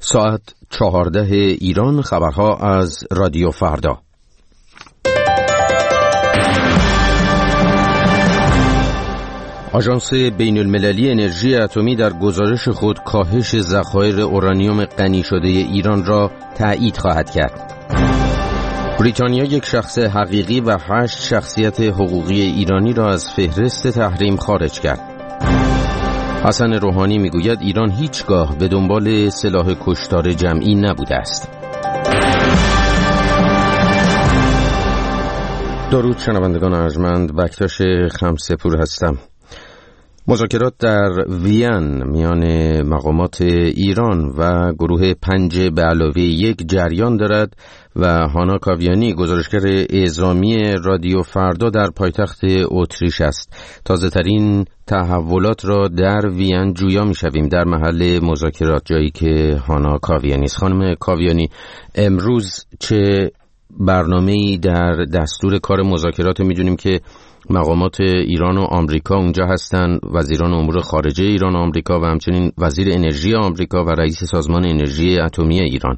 ساعت 14 ایران. خبرها از رادیو فردا. آژانس بین المللی انرژی اتمی در گزارش خود کاهش ذخایر اورانیوم غنی شده ایران را تایید خواهد کرد. بریتانیا یک شخص حقیقی و 8 شخصیت حقوقی ایرانی را از فهرست تحریم خارج کرد. حسن روحانی میگوید ایران هیچگاه به دنبال سلاح کشتار جمعی نبوده است. درود شنوندگان ارجمند، بکتاش خمسپور هستم. مذاکرات در وین میان مقامات ایران و گروه 5+1 جریان دارد و هانا کاویانی گزارشگر اعزامی رادیو فردا در پایتخت اتریش است. تازه ترین تحولات را در وین جویا میشویم در محل مذاکرات، جایی که هانا کاویانی است. خانم کاویانی، امروز چه برنامه‌ای در دستور کار مذاکرات؟ می‌دونیم که مقامات ایران و آمریکا اونجا هستن، وزیران امور خارجه ایران و آمریکا و همچنین وزیر انرژی آمریکا و رئیس سازمان انرژی اتمی ایران.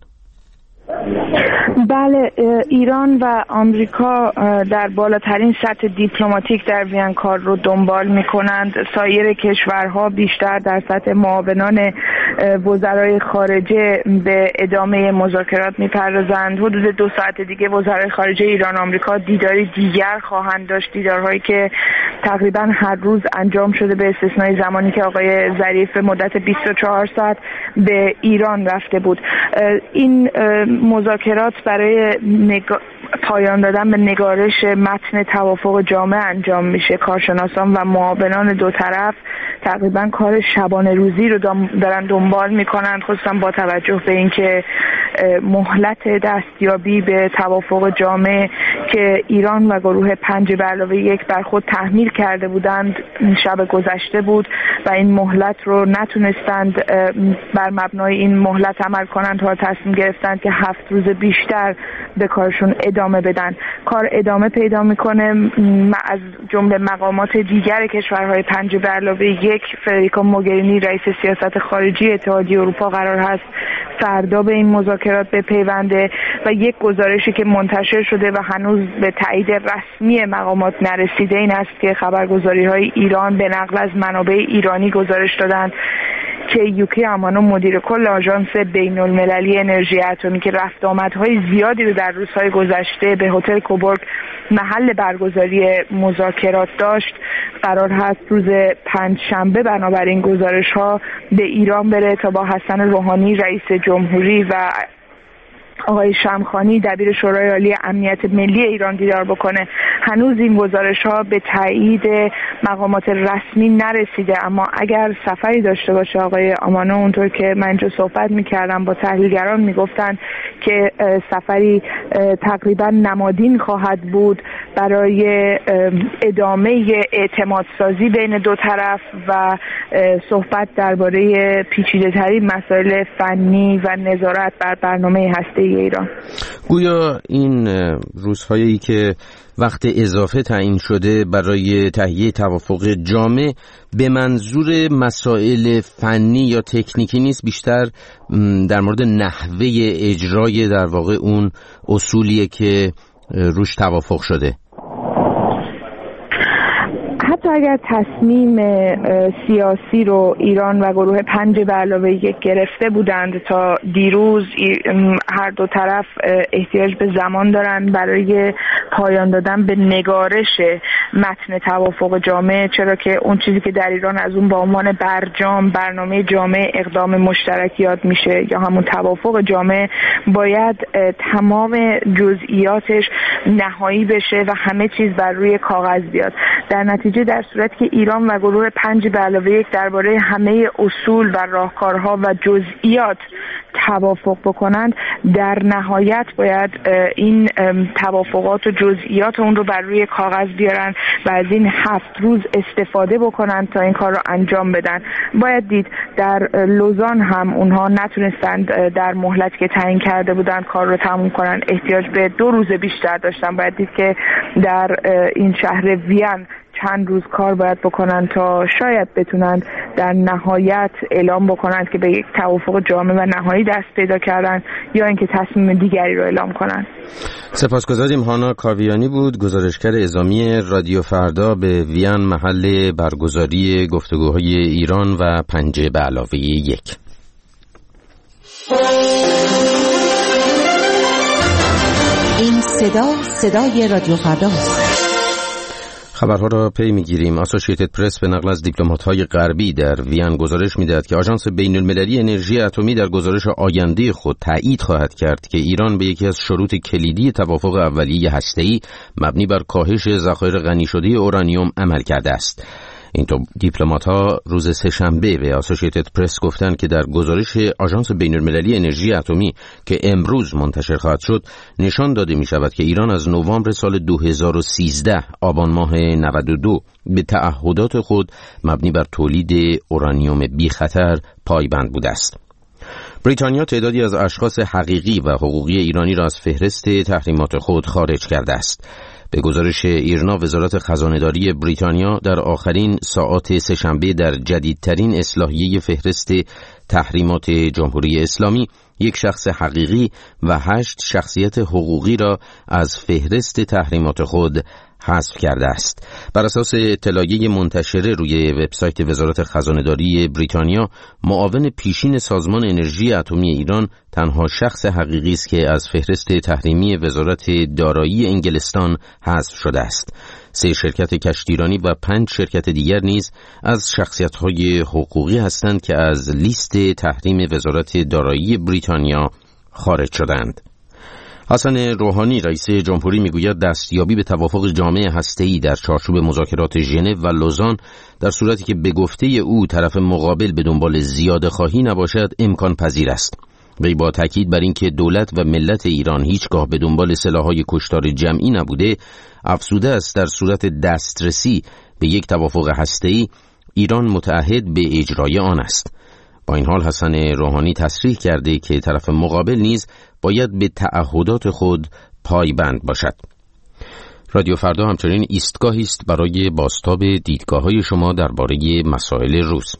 بله، ایران و آمریکا در بالاترین سطح دیپلماتیک در وین کار رو دنبال می‌کنند. سایر کشورها بیشتر در سطح معاونان وزرای خارجه به ادامه مذاکرات می‌پردازند. حدود 2 ساعت دیگه وزرای خارجه ایران و آمریکا دیداری دیگر خواهند داشت، دیدارهایی که تقریبا هر روز انجام شده به استثنای زمانی که آقای ظریف مدت 24 ساعت به ایران رفته بود. این مذاکرات برای پایان دادن به نگارش متن توافق جامع انجام میشه. کارشناسان و معاونان دو طرف تقریبا کار شبانه روزی رو دارن دنبال میکنند، خصوصا با توجه به اینکه مهلت دستیابی به توافق جامع که ایران و گروه 5+1 بر خود تحمیل کرده بودند شب گذشته بود و این مهلت رو نتونستند بر مبنای این مهلت عمل کنند و تصمیم گرفتند که 7 روز بیشتر به کارشون ادامه بدن. کار ادامه پیدا میکنه. از جمله مقامات دیگر کشورهای 5+1 فدریکا موگرینی رئیس سیاست خارجی اتحادیه اروپا قرار هست فردا به این مذاکرات بپیونده و یک گزارشی که منتشر شده و هنوز به تایید رسمی مقامات نرسیده این است که خبرگزاری‌های ایران به نقل از منابع ایرانی گزارش دادند که یوکی امانو مدیر کل آژانس بین المللی انرژی اتمی که رفت آمدهای زیادی رو در روزهای گذشته به هتل کوبورگ محل برگزاری مذاکرات داشت، قرار هست روز 5 شنبه بنابراین گزارش ها به ایران بره تا با حسن روحانی رئیس جمهوری و آقای شمخانی دبیر شورای عالی امنیت ملی ایران دیدار بکنه. هنوز این گزارش ها به تایید مقامات رسمی نرسیده، اما اگر سفری داشته باشه آقای آمانو، اونطور که من اینجا صحبت میکردم با تحلیلگران میگفتن که سفری تقریبا نمادین خواهد بود برای ادامه اعتماد سازی بین دو طرف و صحبت درباره پیچیده ترین مسائل فنی و نظارت بر برنامه هسته ایران. گویا این روزهایی که وقت اضافه تعیین شده برای تهیه توافق جامع به منظور مسائل فنی یا تکنیکی نیست، بیشتر در مورد نحوه اجرای در واقع اون اصولیه که روش توافق شده. حتی اگر تصمیم سیاسی رو ایران و گروه 5+1 گرفته بودند تا دیروز، هر دو طرف احتیاج به زمان دارند برای پایان دادن به نگارش متن توافق جامع، چرا که اون چیزی که در ایران از اون با عنوان برجام، برنامه جامع اقدام مشترک یاد میشه یا همون توافق جامع، باید تمام جزئیاتش نهایی بشه و همه چیز بر روی کاغذ بیاد. در نتیجه در صورتی که ایران و گروه 5+1 درباره همه اصول و راهکارها و جزئیات توافق بکنند، در نهایت باید این توافقات و جزئیات اون رو بر روی کاغذ بیارن و از این 7 روز استفاده بکنن تا این کار رو انجام بدن. باید دید در لوزان هم اونها نتونستند در مهلتی که تعیین کرده بودن کار رو تموم کنن، احتیاج به 2 روز بیشتر داشتن. باید دید که در این شهر وین چند روز کار باید بکنن تا شاید بتونن در نهایت اعلام بکنن که به یک توافق جامع و نهایی دست پیدا کردن یا اینکه تصمیم دیگری رو اعلام کنن. سپاسگزاریم. هانا کاویانی بود، گزارشگر اعزامی رادیو فردا به وین، محل برگزاری گفتگوهای ایران و 5+1. این صدای رادیو فرداست. خبرها را پی می‌گیریم. اسوسییتد پرس به نقل از دیپلمات‌های غربی در وین گزارش می‌دهد که آژانس بین‌المللی انرژی اتمی در گزارش آینده خود تایید خواهد کرد که ایران به یکی از شروط کلیدی توافق اولیه هسته‌ای مبنی بر کاهش ذخایر غنی شده اورانیوم عمل کرده است. این دیپلمات‌ها روز سه‌شنبه به اسوسییتد پرس گفتند که در گزارش آژانس بین‌المللی انرژی اتمی که امروز منتشر خواهد شد نشان داده می‌شود که ایران از نوامبر سال 2013 آبان ماه 92 به تعهدات خود مبنی بر تولید اورانیوم بی خطر پایبند بوده است. بریتانیا تعدادی از اشخاص حقیقی و حقوقی ایرانی را از فهرست تحریمات خود خارج کرده است. به گزارش ایرنا، وزارت خزانه‌داری بریتانیا در آخرین ساعات سه‌شنبه در جدیدترین اصلاحیه فهرست تحریمات جمهوری اسلامی یک شخص حقیقی و 8 شخصیت حقوقی را از فهرست تحریمات خود حذف کرده است. بر اساس اطلاعیه منتشره روی وبسایت وزارت خزانه‌داری بریتانیا، معاون پیشین سازمان انرژی اتمی ایران تنها شخص حقیقی است که از فهرست تحریمی وزارت دارایی انگلستان حذف شده است. 3 شرکت کشتیرانی و 5 شرکت دیگر نیز از شخصیت‌های حقوقی هستند که از لیست تحریم وزارت دارایی بریتانیا خارج شدند. حسن روحانی رئیس جمهوری میگوید دستیابی به توافق جامع هسته‌ای در چارچوب مذاکرات ژنو و لوزان در صورتی که به گفته او طرف مقابل به دنبال زیاده‌خواهی نباشد امکان پذیر است. وی با تاکید بر اینکه دولت و ملت ایران هیچگاه به دنبال سلاح‌های کشتار جمعی نبوده، افزوده است در صورت دسترسی به یک توافق هسته‌ای ایران متعهد به اجرای آن است. با این حال حسن روحانی تصریح کرده که طرف مقابل نیز باید به تعهدات خود پایبند باشد. رادیو فردا همچنین ایستگاهی است برای بازتاب دیدگاه‌های شما درباره مسائل روز.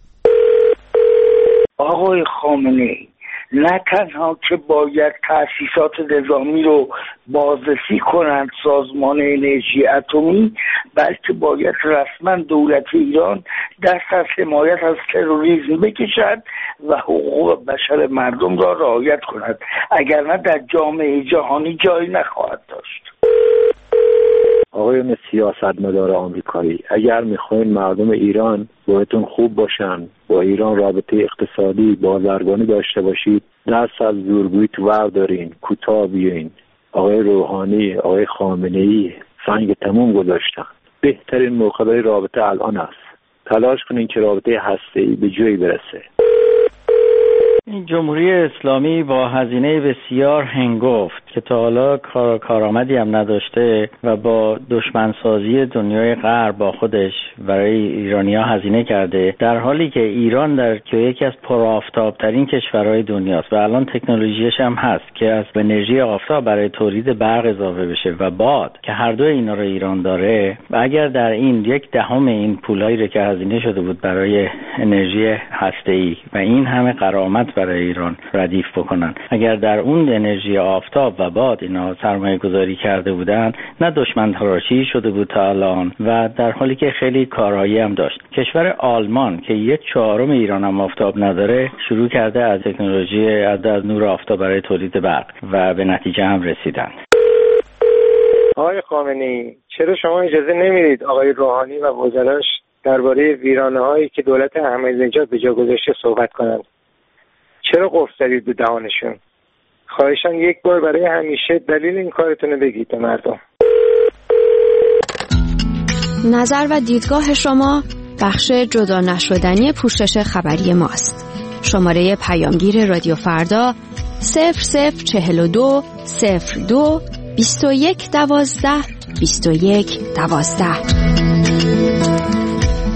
آقای خامنه‌ای، نه تنها که باید تأسیسات نظامی رو بازرسی کنند سازمان انرژی اتمی، بلکه باید رسما دولت ایران دست از حمایت از تروریسم بکشد و حقوق بشر مردم را رعایت کند، اگر نه در جامعه جهانی جایی نخواهد داشت. آقایون سیاستمدار آمریکایی، اگر میخواین مردم ایران باهاتون خوب باشن، با ایران رابطه اقتصادی بازرگانی داشته باشید، دست از زورگویی تو بردارین، کوتاه بیاین. آقای روحانی، آقای خامنه‌ای سنگ تموم گذاشتن. بهترین موقع برای رابطه الان است. تلاش کنین که رابطه هسته‌ای به جایی برسه. این جمهوری اسلامی با هزینه بسیار هنگفت که تا حالا کارآمدی هم نداشته و با دشمنسازی دنیای غرب با خودش برای ایرانی‌ها هزینه کرده، در حالی که ایران که یکی از پرآفتاب‌ترین کشورهای دنیاست و الان تکنولوژیش هم هست که از انرژی آفتاب برای تولید برق اضافه بشه و باد که هر دو اینا رو ایران داره، و اگر در این 1/10 این پولایی رو که هزینه شده بود برای انرژی هسته‌ای و این همه غرامت برای ایران ردیف بکنن، اگر در اون انرژی آفتاب و باد اینا سرمایه گذاری کرده بودن، نه دشمن تراشی شده بود تا الان و در حالی که خیلی کارایی هم داشت. کشور آلمان که 1/4 ایران هم آفتاب نداره، شروع کرده از تکنولوژی از نور آفتاب برای تولید برق و به نتیجه هم رسیدن. آقای خامنه‌ای، چرا شما اجازه نمیدید آقای روحانی و وزراش درباره ویرانه‌هایی که دولت احمدی‌نژاد به جا گذاشته صحبت کنند؟ چرا قفل زدید به دهانشون؟ خواهشاً یک بار برای همیشه دلیل این کارتون رو بگید به مردم. نظر و دیدگاه شما بخش جدا نشدنی پوشش خبری ماست. شماره پیامگیر رادیو فردا 0042 02 21 12 21 12.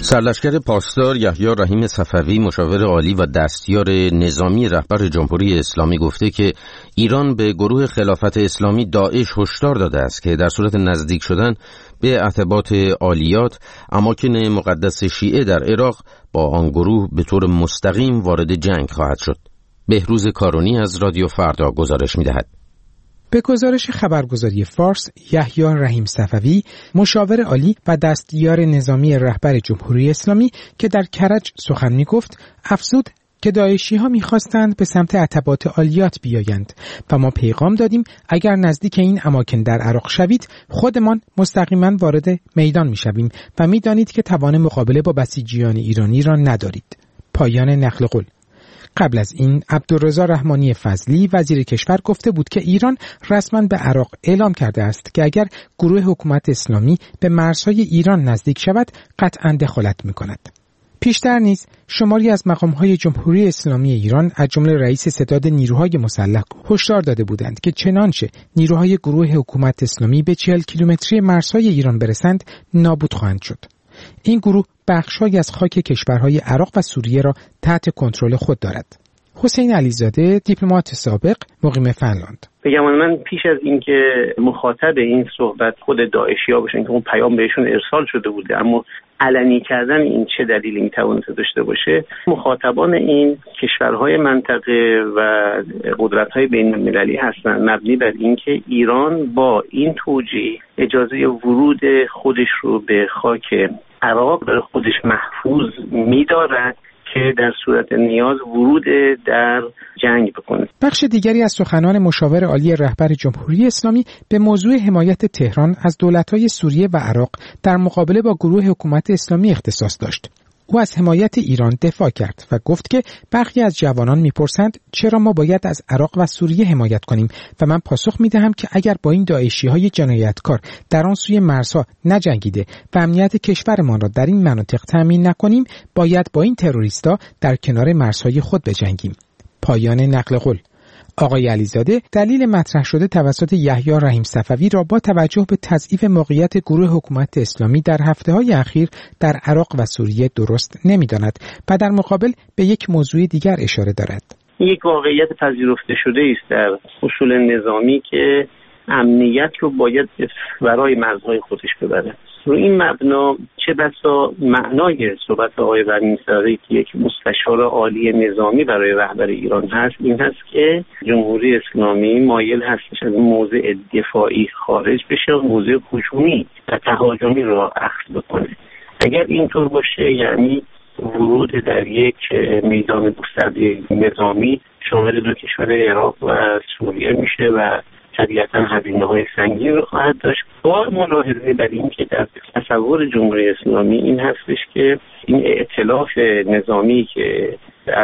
سرلشکر پاسدار یحیی رحیم صفوی مشاور عالی و دستیار نظامی رهبر جمهوری اسلامی گفته که ایران به گروه خلافت اسلامی داعش هشدار داده است که در صورت نزدیک شدن به عتبات عالیات اماکن مقدس شیعه در عراق با آن گروه به طور مستقیم وارد جنگ خواهد شد. بهروز کارونی از رادیو فردا گزارش می‌دهد. به گزارش خبرگزاری فارس، یحیی رحیم صفوی، مشاور عالی و دستیار نظامی رهبر جمهوری اسلامی که در کرج سخن می‌گفت، افزود که داعشی‌ها می‌خواستند به سمت عتبات عالیات بیایند و ما پیغام دادیم اگر نزدیک این اماکن در عراق شوید، خودمان مستقیما وارد میدان می‌شویم و می‌دانید که توان مقابله با بسیجیان ایرانی را ندارید. پایان نقل قول. قبل از این عبدالرضا رحمانی فضلی وزیر کشور گفته بود که ایران رسما به عراق اعلام کرده است که اگر گروه حکومت اسلامی به مرزهای ایران نزدیک شود قطعاً دخالت می‌کند. پیشتر نیز شماری از مقام‌های جمهوری اسلامی ایران از جمله رئیس ستاد نیروهای مسلح هشدار داده بودند که چنانچه نیروهای گروه حکومت اسلامی به 40 کیلومتری مرزهای ایران برسند نابود خواهند شد. این گروه بخش‌هایی از خاک کشورهای عراق و سوریه را تحت کنترل خود دارد. حسین علیزاده، دیپلمات سابق، مقیم فنلاند. بگم من پیش از اینکه مخاطب این صحبت خود داعشی‌ها باشن که اون پیام بهشون ارسال شده بوده، اما علنی کردن این چه دلیلی میتوانسته داشته باشه، مخاطبان این کشورهای منطقه و قدرت‌های بین‌المللی هستند، مبنی بر اینکه ایران با این توجیه اجازه ورود خودش رو به خاک عراق برای خودش محفوظ می‌دارد که در صورت نیاز ورود در جنگ بکنه. بخش دیگری از سخنان مشاور عالی رهبر جمهوری اسلامی به موضوع حمایت تهران از دولت‌های سوریه و عراق در مقابله با گروه حکومت اسلامی اختصاص داشت. او از حمایت ایران دفاع کرد و گفت که برخی از جوانان میپرسند چرا ما باید از عراق و سوریه حمایت کنیم و من پاسخ میدهم که اگر با این داعشی‌های جنایتکار در آن سوی مرزها نجنگیده و امنیت کشورمان را در این مناطق تامین نکنیم، باید با این تروریستا در کنار مرزهای خود بجنگیم. پایان نقل قول. آقای علیزاده دلیل مطرح شده توسط یحیی رحیم صفوی را با توجه به تضعیف موقعیت گروه حکومت اسلامی در هفته‌های اخیر در عراق و سوریه درست نمی‌داند و در مقابل به یک موضوع دیگر اشاره دارد. یک واقعیت پذیرفته شده است در اصول نظامی که امنیت رو باید برای مرزهای خودش ببره. رو این مبنا چه بسا معنای صحبت آقای رحیم صفوی که یک مستشار عالی نظامی برای رهبر ایران هست این هست که جمهوری اسلامی مایل هستش از موضع دفاعی خارج بشه و موضع هجومی و تهاجمی را اخذ بکنه. اگر اینطور باشه یعنی ورود در یک میدان گسترده نظامی شامل دو کشور عراق و سوریه میشه و طبیعتاً هزینه‌های سنگین رو خواهد داشت. با ملاحظه بر این که در تصور جمهوری اسلامی این هستش که این ائتلاف نظامی که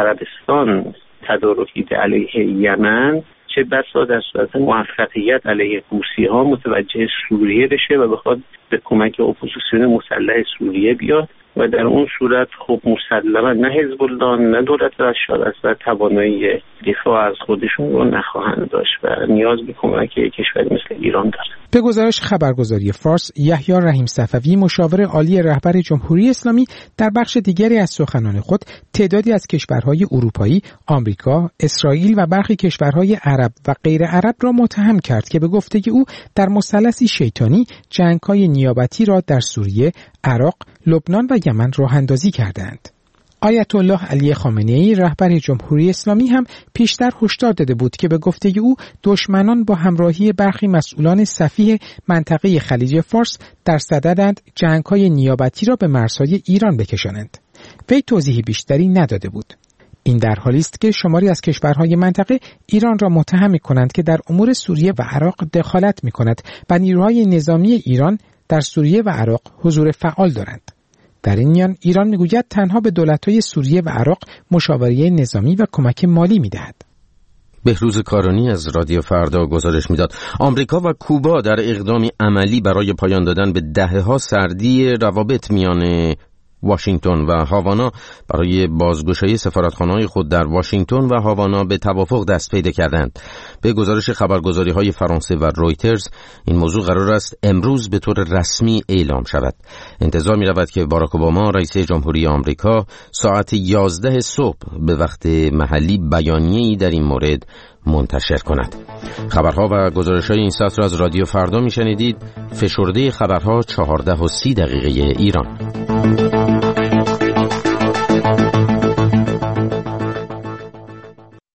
عربستان تدارکید علیه یمن چه بسا در صورت موفقیت علیه حوثی‌ها متوجه سوریه بشه و بخواد به کمک اپوزیسیون مسلح سوریه بیاد و در اون صورت خب مسلما نه حزب الله نه دولت بشار الاسد توانایی دفاع از خودشون رو نخواهند داشت و نیاز به کمک کشوری مثل ایران دارند. به گزارش خبرگزاری فارس، یحیی رحیم صفوی مشاور عالی رهبر جمهوری اسلامی در بخش دیگری از سخنان خود تعدادی از کشورهای اروپایی، آمریکا، اسرائیل و برخی کشورهای عرب و غیر عرب را متهم کرد که به گفته او در مثلثی شیطانی جنگ‌های نیابتی را در سوریه، عراق، لبنان و یمن راه اندازی کردند. آیت الله علی خامنه‌ای رهبر جمهوری اسلامی هم پیشتر هشدار داده بود که به گفته او دشمنان با همراهی برخی مسئولان سفیه منطقه خلیج فارس در صددند جنگ‌های نیابتی را به مرزهای ایران بکشانند. وی توضیح بیشتری نداده بود. این در حالی است که شماری از کشورهای منطقه ایران را متهم می‌کنند که در امور سوریه و عراق دخالت می‌کند و نیروهای نظامی ایران در سوریه و عراق حضور فعال دارند. در این میان ایران میگوید تنها به دولت‌های سوریه و عراق مشاوره نظامی و کمک مالی میدهد. بهروز کارانی از رادیو فردا گزارش میداد. آمریکا و کوبا در اقدامی عملی برای پایان دادن به دهه‌ها سردی روابط میان واشنگتن و هاوانا برای بازگشایی سفارتخانه‌های خود در واشنگتن و هاوانا به توافق دست پیدا کردند. به گزارش خبرگزاری‌های فرانسه و رویترز این موضوع قرار است امروز به طور رسمی اعلام شود. انتظار می‌رود که باراک اوباما رئیس جمهوری آمریکا ساعت 11 صبح به وقت محلی بیانیه‌ای در این مورد منتشر کند. خبرها و گزارش‌های این ساعت را از رادیو فردا می‌شنیدید. فشرده خبرها 14:30 ایران.